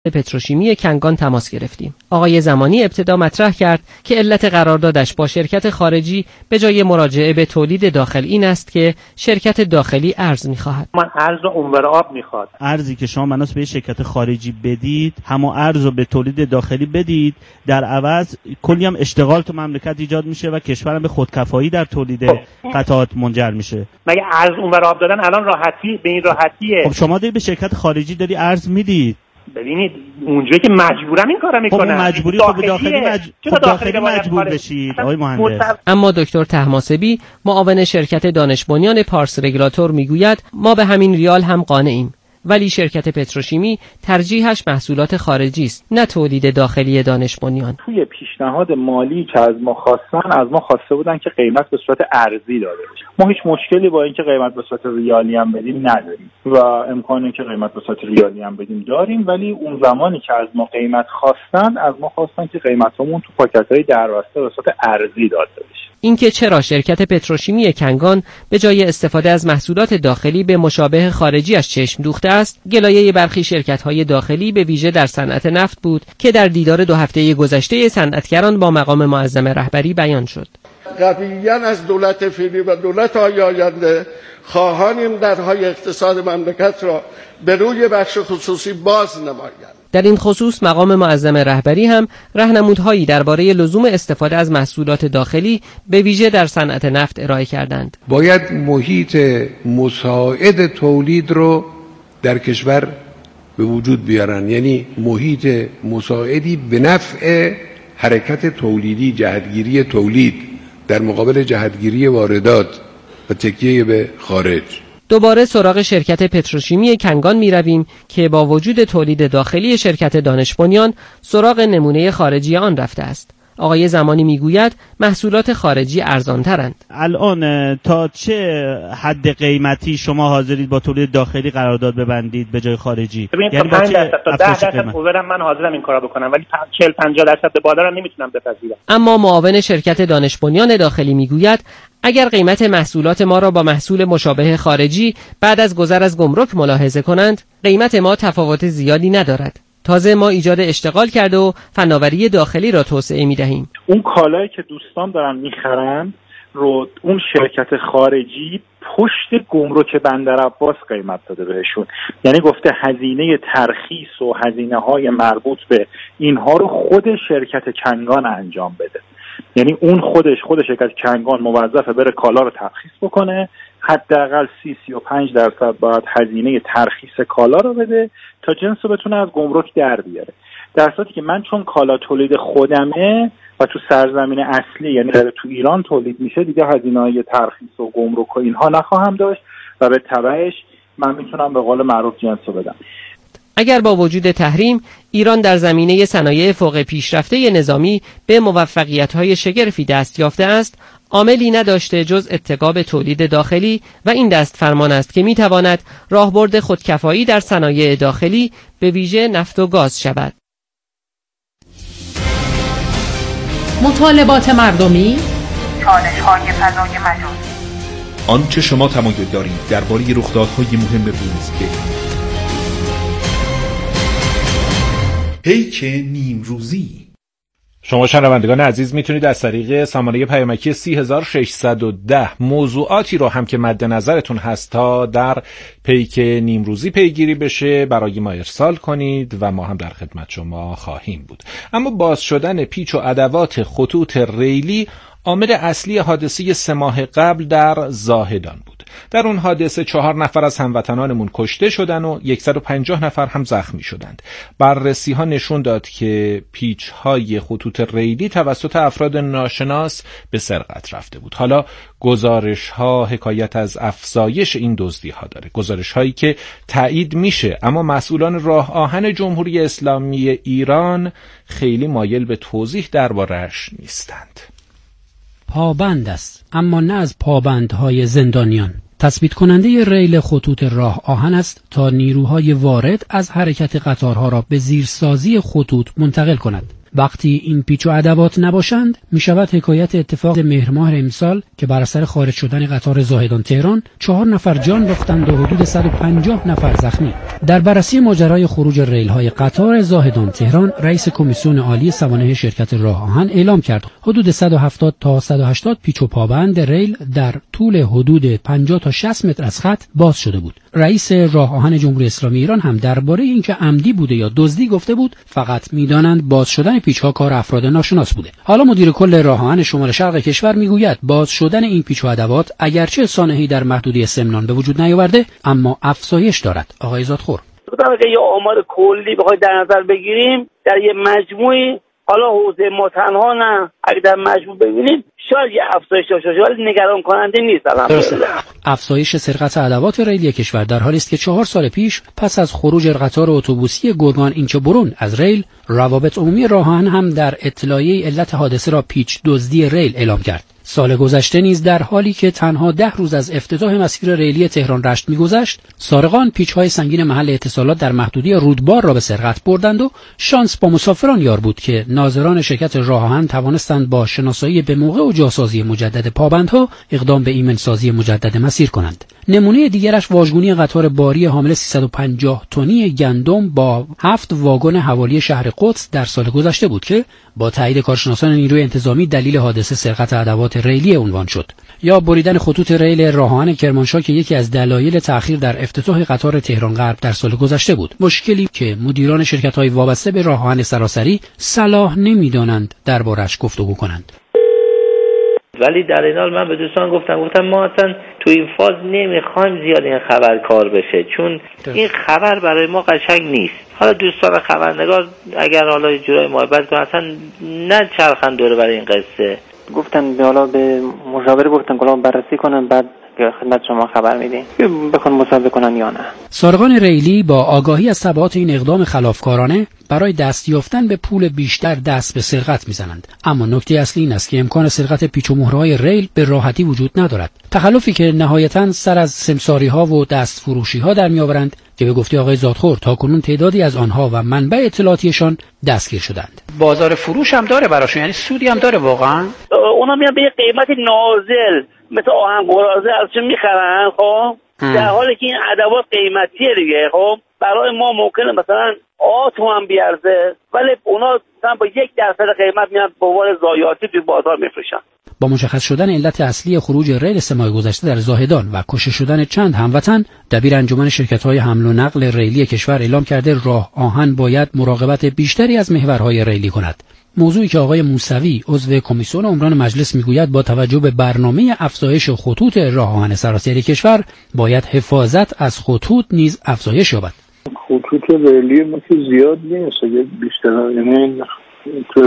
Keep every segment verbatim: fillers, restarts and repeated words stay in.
پتروشیمی کنگان تماس گرفتیم. آقای زمانی ابتدا مطرح کرد که علت قراردادش با شرکت خارجی به جای مراجعه به تولید داخل این است که شرکت داخلی ارز می‌خواهد. من ارز رو اونور آب می‌خواد. ارزی که شما منوس به شرکت خارجی بدید، همون ارز رو به تولید داخلی بدید، در عوض کلی هم اشتغال تو مملکت ایجاد میشه و کشورم به خودکفایی در تولید قطعات منجر میشه. مگه ارز اونور آب دادن الان راحتی به این راحتیه؟ خب شما داری به شرکت خارجی داری ارز میدید. ببینید اونجایی که مجبورم این کارو میکنن. خب مجبوری خب داخلی مج... خب داخلی مجبور بشید آقای مهندس. اما دکتر طهماسبی معاون شرکت دانش بنیان پارس رگولاتور میگوید ما به همین ریال هم قانعیم، ولی شرکت پتروشیمی ترجیحش محصولات خارجی است نه تولید داخلی دانش بنیان. توی پیشنهاد مالی که از ما خواستن از ما خواسته بودن که قیمت به صورت ارزی داده بشه. ما هیچ مشکلی با اینکه قیمت به صورت ریالی هم بدیم نداریم و امکانی که قیمت به صورت ریالی هم بدیم داریم، ولی اون زمانی که از ما قیمت خواستن از ما خواستن که قیمتمون تو پاکت‌های دربسته به صورت ارزی داده بشه. اینکه چرا شرکت پتروشیمی کنگان به جای استفاده از محصولات داخلی به مشابه خارجیش چشم دوخته است، گلایه برخی شرکت‌های داخلی به ویژه در صنعت نفت بود که در دیدار دو هفته گذشته صنعتگران با مقام معظم رهبری بیان شد. قطعاً از دولت فعلی و دولت آینده خواهانیم درهای اقتصاد مملکت را به روی بخش خصوصی باز نمایند. در این خصوص مقام معظم رهبری هم راهنمودهایی درباره لزوم استفاده از محصولات داخلی به ویژه در صنعت نفت ارائه کردند. باید محیط مساعد تولید رو در کشور به وجود بیارن، یعنی محیط مساعدی به نفع حرکت تولیدی، جهتگیری تولید در مقابل جهتگیری واردات و تکیه به خارج. دوباره سراغ شرکت پتروشیمی کنگان می رویم که با وجود تولید داخلی شرکت دانش بنیان سراغ نمونه خارجی آن رفته است. آقای زمانی میگوید محصولات خارجی ارزان‌ترند. الان تا چه حد قیمتی شما حاضرید با تولید داخلی قرارداد ببندید به جای خارجی؟ یعنی با پنج درصد تا ده درصد اوورم من حاضرم این کارو بکنم، ولی چهل پنجاه درصد به بالا رو نمیتونم بپذیرم. اما معاون شرکت دانش بنیان داخلی میگوید اگر قیمت محصولات ما را با محصول مشابه خارجی بعد از گذر از گمرک ملاحظه کنند، قیمت ما تفاوت زیادی ندارد. تازه ما ایجاد اشتغال کرده و فناوری داخلی را توسعه می‌دهیم. اون کالایی که دوستان دارن می‌خرن رو اون شرکت خارجی پشت گمرک بندرعباس قیمت داده بهشون، یعنی گفته هزینه ترخیص و هزینه‌های مربوط به اینها رو خود شرکت کنگان انجام بده. یعنی اون خودش خود شرکت کنگان موظفه بره کالا رو ترخیص بکنه، حداقل سی سی و پنج درصد باید هزینه ترخیص کالا رو بده تا جنس رو بتونه از گمرک در بیاره. در صورتی که من چون کالا تولید خودمه و تو سرزمین اصلی یعنی در تو ایران تولید میشه، دیگه هزینه‌های ترخیص و گمرک و اینها نخواهم داشت و به تبعش من میتونم به قول معروف جنس رو بدم. اگر با وجود تحریم ایران در زمینه صنایع فوق پیشرفته نظامی به موفقیت‌های شگرفی دست یافته است، عاملی نداشته جز اتکا به تولید داخلی و این دست فرمان است که میتواند راهبرد خودکفایی در صنایع داخلی به ویژه نفت و گاز شود. مطالبات مردمی، چالش‌های فضای مجازی، آنچه شما تمایل دارید درباره رخدادهای مهم روز بگویید. پیک نیمروزی. شما شنوندگان عزیز میتونید از طریق سامانه پیامکی سی هزار و ششصد و ده موضوعاتی رو هم که مد نظرتون هست تا در پیک نیمروزی پیگیری بشه برای ما ارسال کنید و ما هم در خدمت شما خواهیم بود. اما باز شدن پیچ و ادوات خطوط ریلی عامل اصلی حادثه سه ماه قبل در زاهدان بود. در اون حادثه چهار نفر از هموطنانمون کشته شدن و صد و پنجاه نفر هم زخمی شدند. بررسی ها نشون داد که پیچ های خطوط ریلی توسط افراد ناشناس به سرقت رفته بود. حالا گزارش ها حکایت از افزایش این دزدی ها داره. گزارش هایی که تایید میشه، اما مسئولان راه آهن جمهوری اسلامی ایران خیلی مایل به توضیح درباره‌اش نیستند. پابند است، اما نه از پابندهای زندانیان. تثبیت کننده ریل خطوط راه آهن است تا نیروهای وارد از حرکت قطارها را به زیرسازی خطوط منتقل کند. وقتی این پیچ و ادوات نباشند میشود حکایت اتفاق مهر ماه امسال که بر اثر خارج شدن قطار زاهدان تهران چهار نفر جان باختند و حدود صد و پنجاه نفر زخمی. در بررسی ماجرای خروج ریل‌های قطار زاهدان تهران، رئیس کمیسیون عالی سوانح شرکت راه آهن اعلام کرد حدود صد و هفتاد تا صد و هشتاد پیچ و پابند ریل در طول حدود پنجاه تا شصت متر از خط باز شده بود. رئیس راه آهن جمهوری اسلامی ایران هم درباره اینکه عمدی بوده یا دزدی گفته بود فقط میدانند باز شدن پیچ‌ها کار افراد ناشناس بوده. حالا مدیر کل راه آهن شمال شرق کشور میگوید باز شدن این پیچ و ادوات اگرچه سانحه‌ای در محدوده سمنان به وجود نیاورده اما افزایش دارد. آقای زادخور بودم اگه یه آمار کلی بخوای در نظر بگیریم در یه مجموعی، حالا حوزه ما تنها نه، اگه در مجموع ببینیم شاید یه افزایش داشته باشه ولی نگران کننده نیست. الحمدلله افزایش سرقت ادوات ریلی کشور در حالی است که چهار سال پیش پس از خروج قطار اتوبوسی گرگان اینچه برون از ریل، روابط عمومی راه آهن هم در اطلاعیه علت حادثه را پیچ دزدی ریل اعلام کرد. سال گذشته نیز در حالی که تنها ده روز از افتتاح مسیر ریلی تهران رشت می‌گذشت، سارقان پیچ‌های سنگین محل اتصالات در محدوده رودبار را به سرقت بردند و شانس با مسافران یار بود که ناظران شرکت راه آهن توانستند با شناسایی به موقع و جاسازی مجدد پابندها اقدام به ایمنسازی مجدد مسیر کنند. نمونه دیگرش واژگونی قطار باری حامل سیصد و پنجاه تنی گندم با هفت واگن حوالی شهر قدس در سال گذشته بود که با تایید کارشناسان نیروی انتظامی دلیل حادثه سرقت ادوات ریلی عنوان شد. یا بریدن خطوط ریل راه آهن کرمانشاه که یکی از دلایل تأخیر در افتتاح قطار تهران غرب در سال گذشته بود. مشکلی که مدیران شرکت‌های وابسته به راه آهن سراسری صلاح نمی‌دانند دربارش گفتگو کنند. ولی در این حال من به دوستان گفتم گفتم ما اصلا تو این فاز نمیخوایم زیاد این خبر کار بشه، چون این خبر برای ما قشنگ نیست. حالا دوستان خبرنگار اگر حالا جورای محبت کنن اصلا نه چرخن دوره برای این قصه. گفتن حالا به مشاور گفتن که بررسی کنن بعد خدمت شما خبر میدیم بخوان مصاحبه کنن یا نه. سارقان ریلی با آگاهی از تبعات این اقدام خلافکارانه برای دست یافتن به پول بیشتر دست به سرقت میزنند. اما نکته اصلی این است که امکان سرقت پیچ و مهرهای ریل به راحتی وجود ندارد. تخلفی که نهایتاً سر از سمساری‌ها و دست فروشی‌ها در میآورند که به گفته آقای زادخور تاکنون تعدادی از آنها و منبع اطلاعاتیشان دستگیر شدند. بازار فروش هم داره براشون، یعنی سودی هم داره واقعا. اونا میان به قیمت نازل مثل آهن قراضه ازشون میخرن، خب در حالی که این ادوات قیمتیه دیگه. خب برای ما ممکنه مثلا آتو هم بیارزه ولی اونا مثلا با یک درصد قیمت میان به عنوان ضایعاتی توی بازار میفروشن. با مشخص شدن علت اصلی خروج ریل سه ماه گذشته در زاهدان و کشته شدن چند هموطن، دبیر انجمن شرکت‌های حمل و نقل ریلی کشور اعلام کرده راه آهن باید مراقبت بیشتری از محورهای ریلی کند. موضوعی که آقای موسوی عضو کمیسیون عمران مجلس میگوید با توجه به برنامه افزایش خطوط راه آهن سراسری کشور باید حفاظت از خطوط نیز افزایش یابد. خطوط ریلی ما که زیاد نیست، اگه بیشتر یعنی تو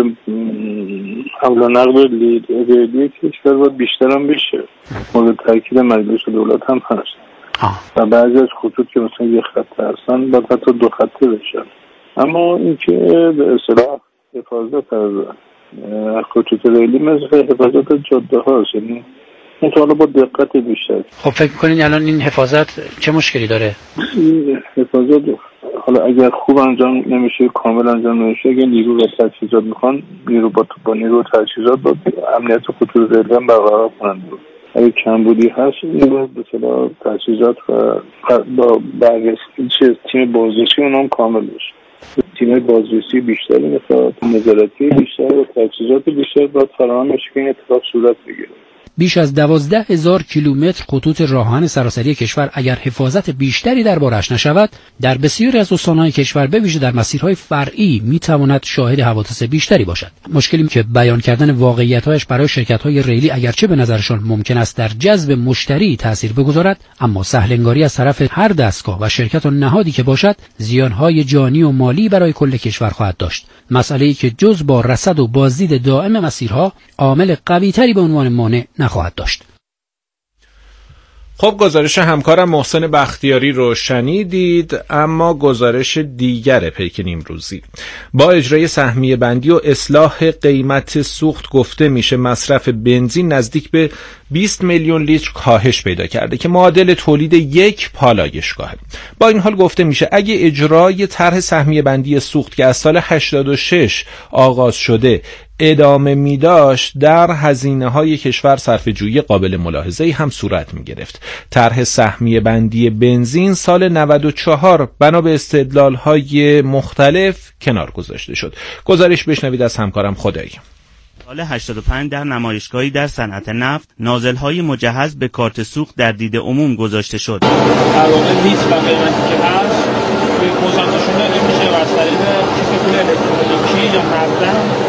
حمل و نقل ریلی کشور باید بیشتر هم بشه. مورد تاکید مجلس دولت هم هست. و بعضی از خطوط که مثلا یک خط هستن باید حتی دو خطه بشن. اما اینکه به اصطلاح حفاظت از خطوط ریلی مثل حفاظت از جاده هاست، یعنی این تو حالا با دقت بیشتر. خب فکر می‌کنین الان این حفاظت چه مشکلی داره؟ این حفاظت حالا اگر خوب انجام نمیشه، کامل انجام نمیشه، اگه نیرو و تجهیزات میخوان، نیرو با با نیرو و تجهیزات با امنیت خطوط ریلی هم برقرار کنند. اگه کمبودی هست این رو به اصطلاح تجهیزات و با بررسی چه تیم بازرسی اونام کامل بشه. تیم بازرسی بیشتری میخواد، نظارتی بیشتر و تجهیزات بیشتر باید فراهم بشه که این اتفاق صورت بگیره. بیش از دوازده هزار کیلومتر خطوط راه آهن سراسری کشور اگر حفاظت بیشتری دربارش نشود، در بسیاری از استان‌های کشور به ویژه در مسیرهای فرعی میتواند شاهد حوادث بیشتری باشد. مشکلی که بیان کردن واقعیت‌هایش برای شرکت‌های ریلی اگرچه به نظرشان ممکن است در جذب مشتری تأثیر بگذارد، اما سهل‌انگاری از طرف هر دستگاه و شرکت و نهادی که باشد زیان‌های جانی و مالی برای کل کشور خواهد داشت. مسئله‌ای که جز با رصد و بازدید دائم مسیرها عامل قوی‌تری به عنوان مانع نخواهد داشت. خب گزارش همکارم محسن بختیاری رو شنیدید، اما گزارش دیگر پیک نیمروزی. با اجرای سهمیه بندی و اصلاح قیمت سوخت گفته میشه مصرف بنزین نزدیک به بیست میلیون لیتر کاهش پیدا کرده که معادل تولید یک پالایشگاهه. با این حال گفته میشه اگه اجرای طرح سهمیه بندی سوخت که از سال هشتاد و شش آغاز شده ادامه می داشت، در هزینه های کشور صرفه‌جویی قابل ملاحظه‌ای هم صورت می گرفت. طرح سهمیه بندی بنزین سال نود و چهار بنا به استدلال های مختلف کنار گذاشته شد. گزارش بشنوید از همکارم خدایی. سال هشتاد و پنج در نمایشگاهی در صنعت نفت نازل‌های مجهز به کارت سوخت در دید عموم گذاشته شد. در واقع لیتر و قیمتی که هست به مصاحبهشون نمیشه از طریق کیف پول الکترونیکی یا نقدن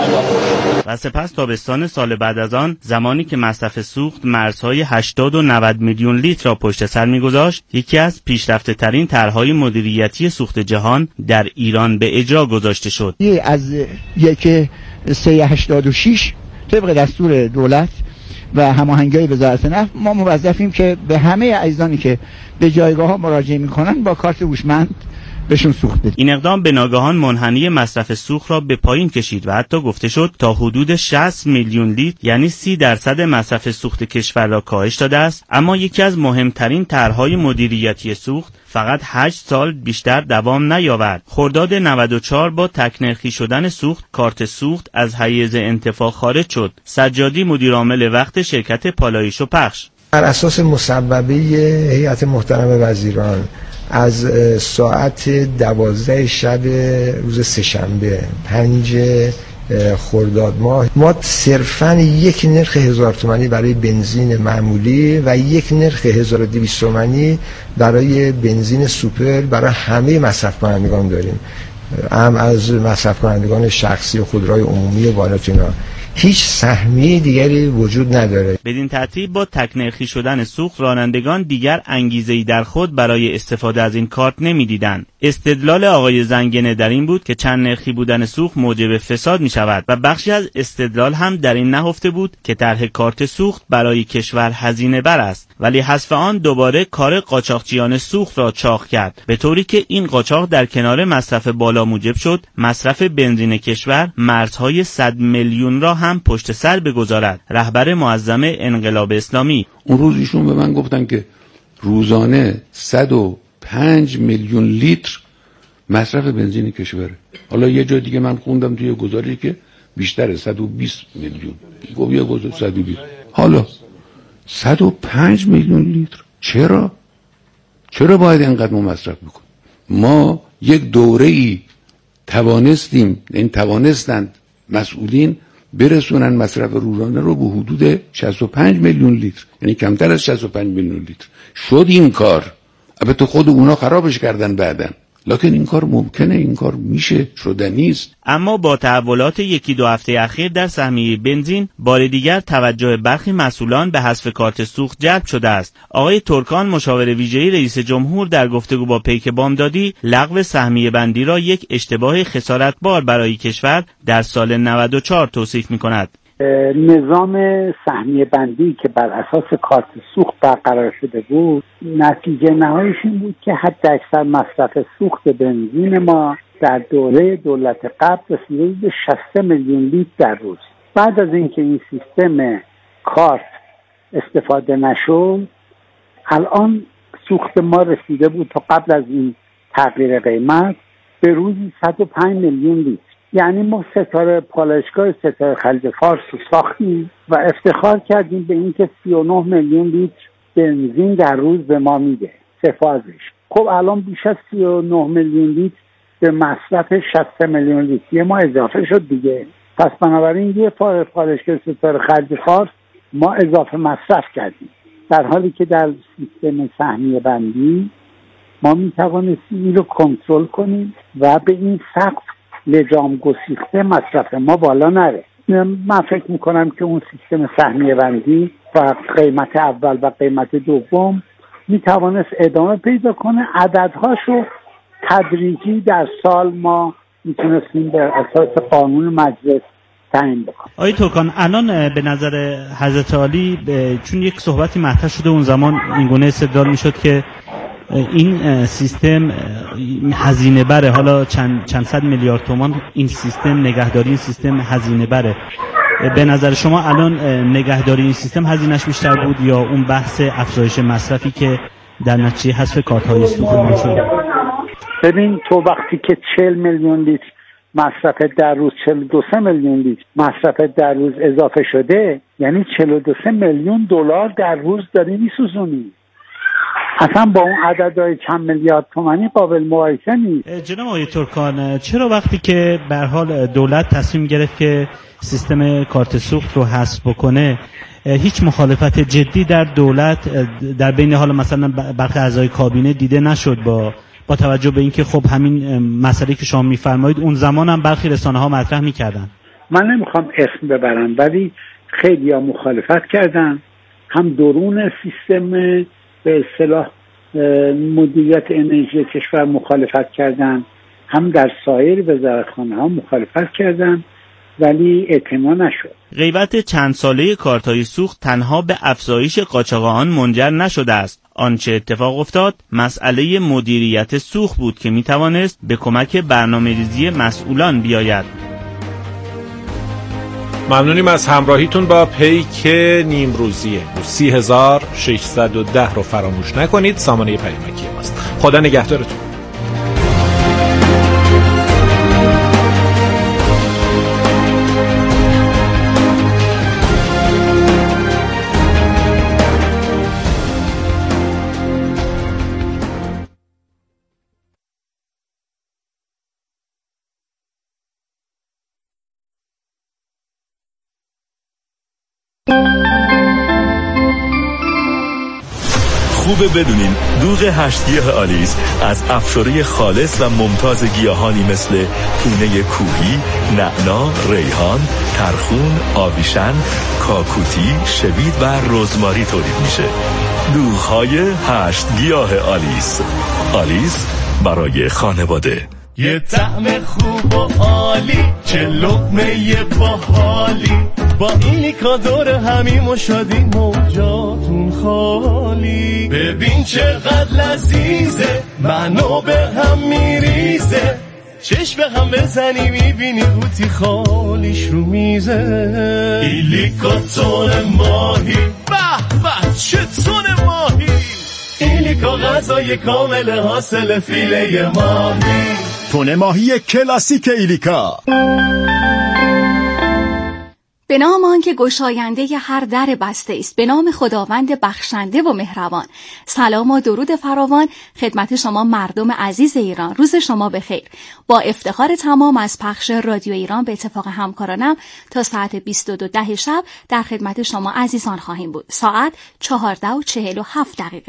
و سپس تابستان سال بعد از آن زمانی که مصرف سوخت مرزهای هشتاد و نود میلیون لیتر را پشت سر می‌گذاشت، یکی از پیشرفته ترین طرح‌های مدیریتی سوخت جهان در ایران به اجرا گذاشته شد. از یک سه هشتاد و شش طبق دستور دولت و هماهنگی وزارت نفت ما موظفیم که به همه عزیزانی که به جایگاه‌ها مراجعه می‌کنن با کارت هوشمند بهشون سوخت بدیم. این اقدام به ناگهان منحنی مصرف سوخت را به پایین کشید و حتی گفته شد تا حدود شصت میلیون لیتر یعنی سی درصد مصرف سوخت کشور را کاهش داده است. اما یکی از مهمترین طرح‌های مدیریتی سوخت فقط هشت سال بیشتر دوام نیاورد. خرداد نود و چهار با تکنرخی شدن سوخت، کارت سوخت از حیز انتفاع خارج شد. سجادی مدیرعامل وقت شرکت پالایش و پخش: بر اساس مصوبه هیئت محترم وزیران از ساعت دوازده شب روز سه‌شنبه پنج خرداد ماه ما صرفاً یک نرخ هزار تومانی برای بنزین معمولی و یک نرخ هزار و دویست تومانی برای بنزین سوپر برای همه مصرف کنندگان داریم، هم از مصرف کنندگان شخصی و خودروهای عمومی و بالات اینا. هیچ سهمیه دیگری وجود نداره. بدین ترتیب با تکنرخی شدن سوخت رانندگان دیگر انگیزه‌ای در خود برای استفاده از این کارت نمی‌دیدند. استدلال آقای زنگنه در این بود که چند نرخی بودن سوخت موجب فساد می‌شود و بخشی از استدلال هم در این نهفته بود که طرح کارت سوخت برای کشور هزینه بر است، ولی حذف آن دوباره کار قاچاقچیان سوخت را چاق کرد، به طوری که این قاچاق در کنار مصرف بالا موجب شد مصرف بنزین کشور مرزهای صد میلیون را هم پشت سر بگذارد. رهبر معظم انقلاب اسلامی: اون روز ایشون به من گفتن که روزانه صد و پنج میلیون لیتر مصرف بنزین کشوره. حالا یه جا دیگه من خوندم توی گزارشی که بیشتره، صد و بیست میلیون. گفت یه گزارش صد و بیست. حالا صد و پنج میلیون لیتر چرا؟ چرا باید اینقدر ما مصرف بکنیم؟ ما یک دوره‌ای توانستیم، این توانستند مسئولین برسونن مصرف روزانه رو به حدود شصت و پنج میلیون لیتر، یعنی کمتر از شصت و پنج میلیون لیتر. شد این کار. البته خود اونا خرابش کردن بعدن، لکن این کار ممکنه، این کار میشه، شدنی است. اما با تحولات یکی دو هفته اخیر در سهمیه بنزین بار دیگر توجه برخی مسئولان به حذف کارت سوخت جلب شده است. آقای ترکان مشاور ویژه رئیس جمهور در گفتگو با پیک بامدادی لغو سهمیه بندی را یک اشتباه خسارتبار برای کشور در سال نود و چهار توصیف می‌کند. نظام سهمیه بندی که بر اساس کارت سوخت برقرار شده بود، نتیجه نهاییش این بود که حد اکثر مصرف سوخت بنزین ما در دوره دولت قبل رسیده به شصت میلیون لیتر در روز. بعد از اینکه این سیستم کارت استفاده نشد، الان سوخت ما رسیده بود تا قبل از این تغییر قیمت به روزی صد و پنج میلیون لیتر. یعنی ما ستاره پالایشگاه ستاره خلیج فارس رو ساختیم و افتخار کردیم به اینکه سی و نه میلیون لیتر بنزین در روز به ما میده سفازش. خب الان بیش از سی و نه میلیون لیتر به مصرف شصت میلیون لیتر ما اضافه شد دیگه. پس بنابراین یه پالایشگاه ستاره خلیج فارس ما اضافه مصرف کردیم، در حالی که در سیستم سهمیه بندی ما میتوانستیم این رو کنترل کنیم و به این سقف لجام گسیخته مصرف ما بالا نره. من فکر میکنم که اون سیستم سهمیه بندی و قیمت اول و قیمت دوم میتوانست ادامه پیدا کنه. عددهاشو تدریجی در سال ما میتونستیم بر اساس قانون مجلس تعیین بکنه. آقای ترکان، الان به نظر حضرت عالی چون یک صحبتی مطرح شده اون زمان اینگونه استدلال میشد که این سیستم هزینه بره، حالا چند چند صد میلیارد تومان این سیستم نگهداری این سیستم هزینه بره. به نظر شما الان نگهداری این سیستم هزینه‌اش بیشتر بود یا اون بحث افزایش مصرفی که در نتیجه حذف کارت‌های سوخت شد؟ ببین تو وقتی که چهل میلیون لیتر مصرف در روز چهل و دو میلیون لیتر مصرف در روز اضافه شده، یعنی چهل و دو میلیون دلار در روز داری میسوزونی. اصلا با اون عددهای چند میلیارد تومانی قابل مقایسه نیست. جناب آقای ترکان، چرا وقتی که به هر حال دولت تصمیم گرفت که سیستم کارت سوخت رو حذف بکنه، هیچ مخالفت جدی در دولت در بین حالا مثلا برخی اعضای کابینه دیده نشد با با توجه به اینکه خب همین مسئله که شما میفرمایید اون زمان هم برخی رسانه ها مطرح میکردن؟ من نمیخوام اسم ببرم ولی خیلی ها مخالفت کردن، هم درون سیستم به اصطلاح مدیریت انرژی کشور مخالفت کردن، هم در سایر وزارتخانه ها مخالفت کردن ولی اعتنا نشد. غیبت چند ساله کارت‌های سوخت تنها به افزایش قاچاق آن منجر نشده است. آنچه اتفاق افتاد مسئله مدیریت سوخت بود که میتوانست به کمک برنامه‌ریزی مسئولان بیاید. ممنونیم از همراهیتون با پیک نیمروزی سی هزار و ششصد و ده رو فراموش نکنید. سامانه پیامکی ماست. خدا نگهدارتون. خوبه بدونین دوغ هشت گیاه آلیس از افشاره خالص و ممتاز گیاهانی مثل پونه کوهی، نعنا، ریحان، ترخون، آویشن، کاکوتی، شوید و رزماری تولید میشه. دوغ‌های هشت گیاه آلیس. آلیس برای خانواده. یه طعم خوب و عالی، چه لقمه باحالی، با ایلیکا دور همیم و شادی موجاتون خالی. ببین چقدر لذیذه، منو به هم میریزه، چشم به هم بزنی میبینی قوطی خالیش رو میزه. ایلیکا تون ماهی، به به چه تون ماهی، ایلیکا غذای کامل حاصل فیله ماهی. تون ماهی کلاسیک ایلیکا. به نام آن که گشاینده هر در بسته است، به نام خداوند بخشنده و مهربان. سلام و درود فراوان خدمت شما مردم عزیز ایران. روز شما بخیر. با افتخار تمام از پخش رادیو ایران به اتفاق همکارانم تا ساعت بیست و دو شب در خدمت شما عزیزان خواهیم بود. ساعت چهارده و چهل و هفت دقیقه.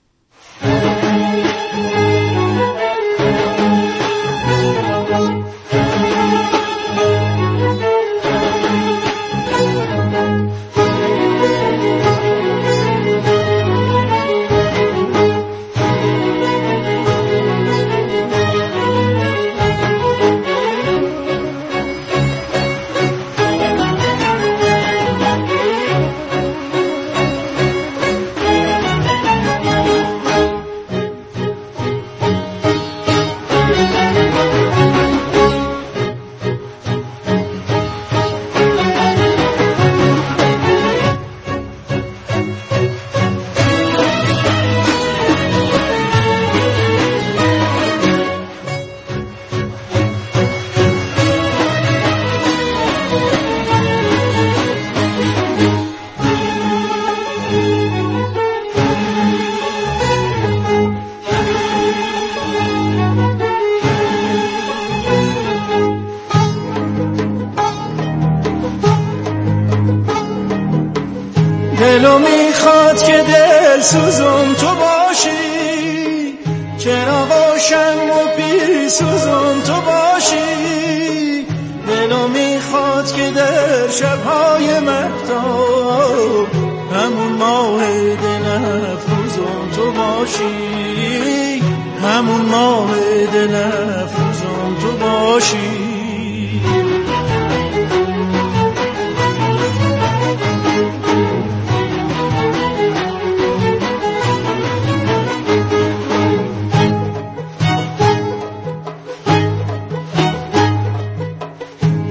دلو میخواد که دل سوزون تو باشی، چراغاشم و بی سوزون تو باشی. دلو میخواد که در شبهای مهتاب همون ماه دل افروزون تو باشی، همون ماه دل افروزون تو باشی.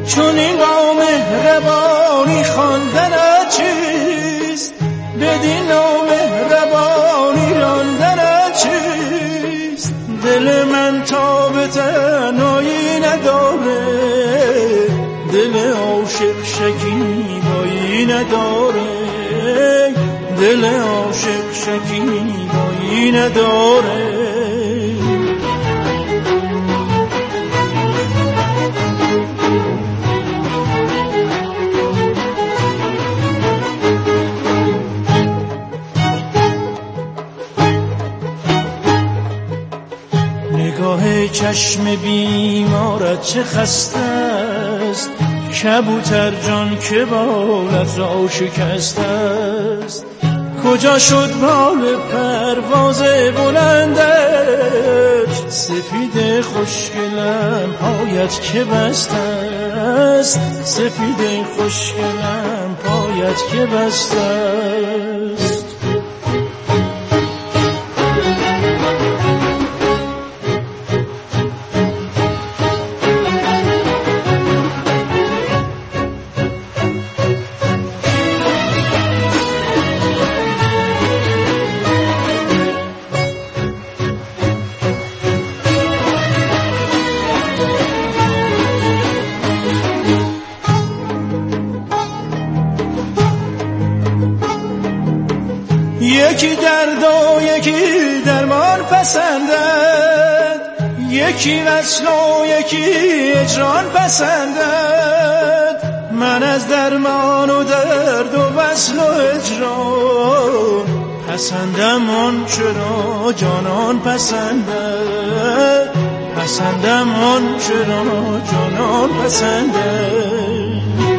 چون این با مهربانی خواندن چیست، بدین نامهربانی راندن چیست. دل من تا به تنهایی نداره، دل عاشق شکیبایی نداره، دل عاشق شکیبایی نداره. نگاه چشم بیمارت چه خسته است، کبوتر جان که بالت را شکسته است. کجا شد بال پرواز بلندت، سفید خوشگلم پایت که بسته است، سفید خوشگلم پایت که بسته است. یکی درد و یکی درمان پسندد، یکی وصل و یکی اجران پسندد. من از درمان و درد و وصل و اجران پسندم آن چرا جانان پسندد، پسندم آن چرا جانان پسندد.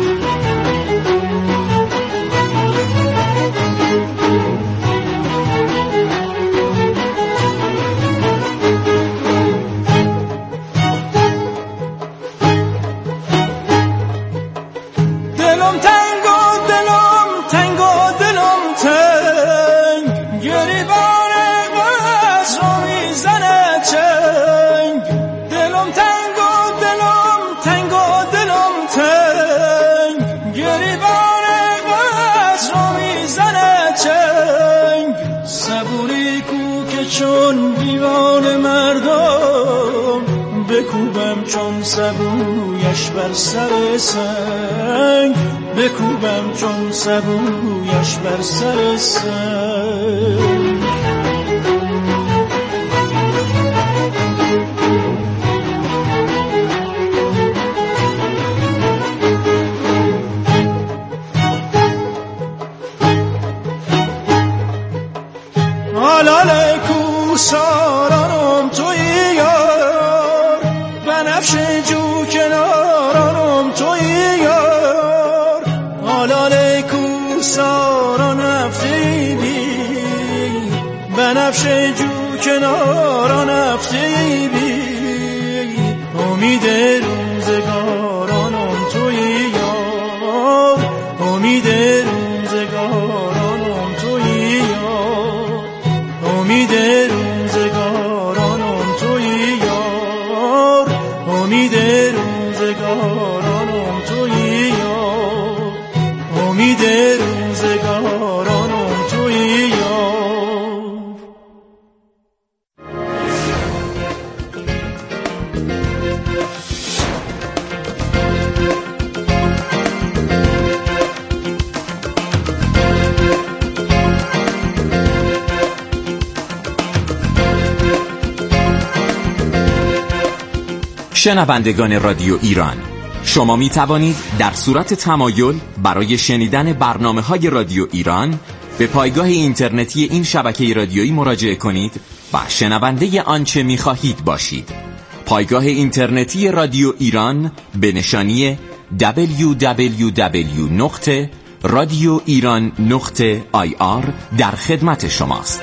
چون دیوان مردم بکوبم چون سبویش بر سر سنگ، بکوبم چون سبویش بر سر سنگ. آلاله کوسارانم توی یار، بنفش جو کنارانم توی یار. آلاله کوساران هفته بی، بنفش جو کناران هفته بی. امید روزگارانم توی یار، امید روزگارانم توی یار، امید روزگارانم توی یار، امید روزگارانم توی یار، امید روزگارانم توی یار. شنوندگان رادیو ایران، شما می توانید در صورت تمایل برای شنیدن برنامه‌های رادیو ایران به پایگاه اینترنتی این شبکه رادیویی مراجعه کنید و شنونده آنچه می خواهید باشید. پایگاه اینترنتی رادیو ایران به نشانی دبلیو دبلیو دبلیو نقطه رادیو ایران نقطه آی آر در خدمت شماست.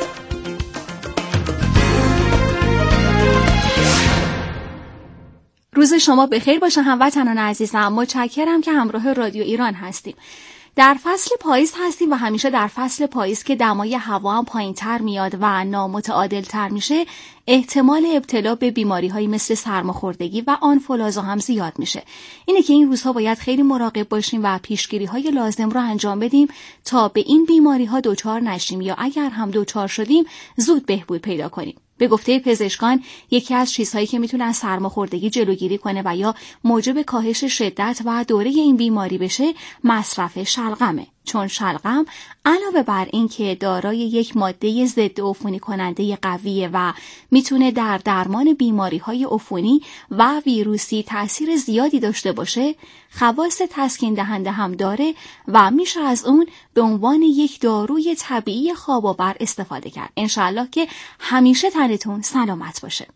روز شما بخیر باشه هموطنان عزیزم. متشکرم که همراه رادیو ایران هستیم. در فصل پاییز هستیم و همیشه در فصل پاییز که دمای هوا هم پایین تر میاد و نامتعادل تر میشه، احتمال ابتلا به بیماری هایی مثل سرماخوردگی و آنفولانزا هم زیاد میشه. اینه که این روزها باید خیلی مراقب باشیم و پیشگیری های لازم رو انجام بدیم تا به این بیماری ها دچار نشیم یا اگر هم دچار شدیم زود بهبود پیدا کنیم. به گفته پزشکان یکی از چیزهایی که میتونه از سرماخوردگی جلوگیری کنه و یا موجب کاهش شدت و دوره این بیماری بشه مصرف شلغمه، چون شلغم علاوه بر این که دارای یک ماده ضد عفونی کننده قویه و میتونه در درمان بیماری‌های عفونی و ویروسی تأثیر زیادی داشته باشه، خواص تسکین دهنده هم داره و میشه از اون به عنوان یک داروی طبیعی خواب‌آور استفاده کرد. انشالله که همیشه تنتون سلامت باشه.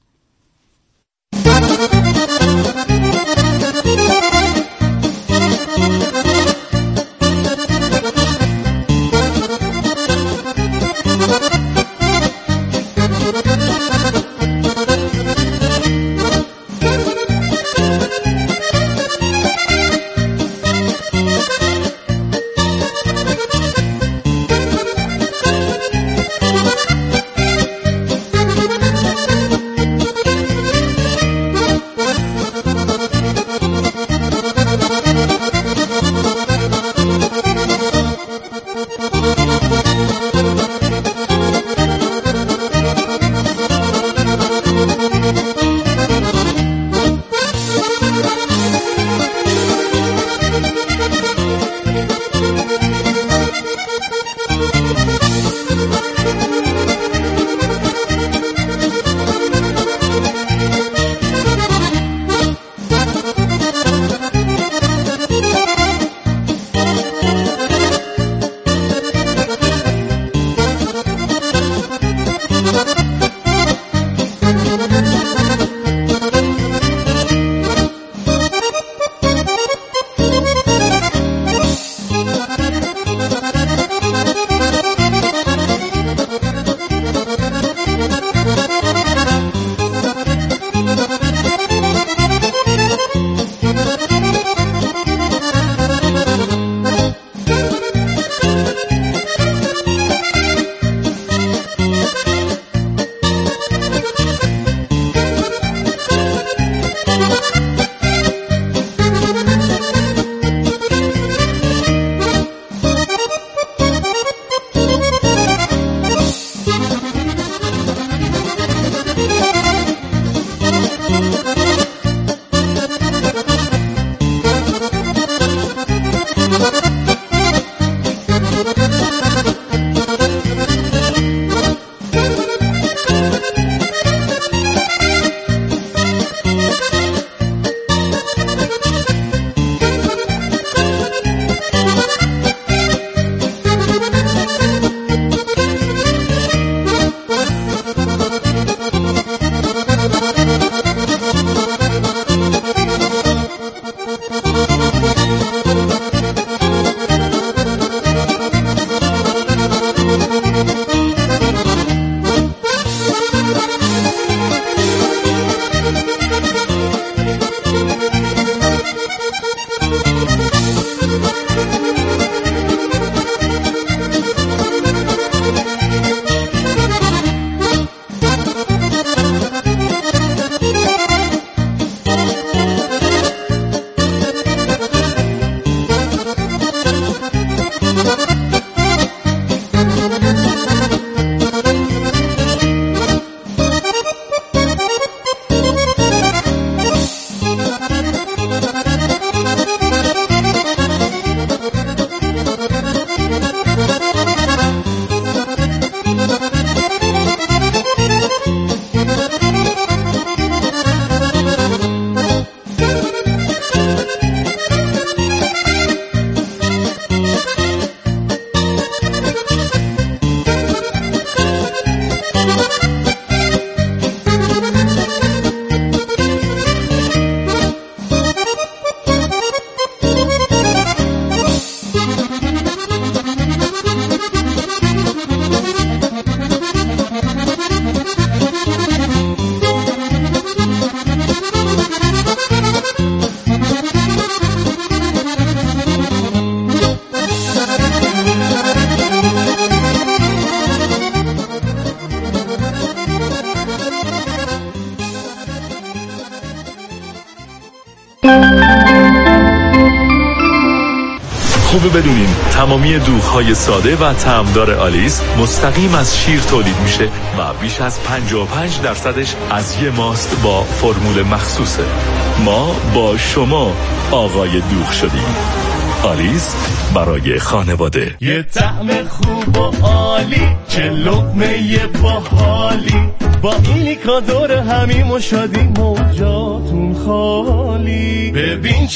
خوبه بدونین تمامی دوغ‌های ساده و طعمدار آلیس مستقیم از شیر تولید میشه و بیش از پنجاه و پنج درصدش از یه ماست با فرمول مخصوصه. ما با شما آقای دوغ شدیم. آلیس برای خانواده. یه طعم خوب و عالی، چه لقمه باحالی، با ایلیکا دور همیم و شادی موجاتون خالی. ببین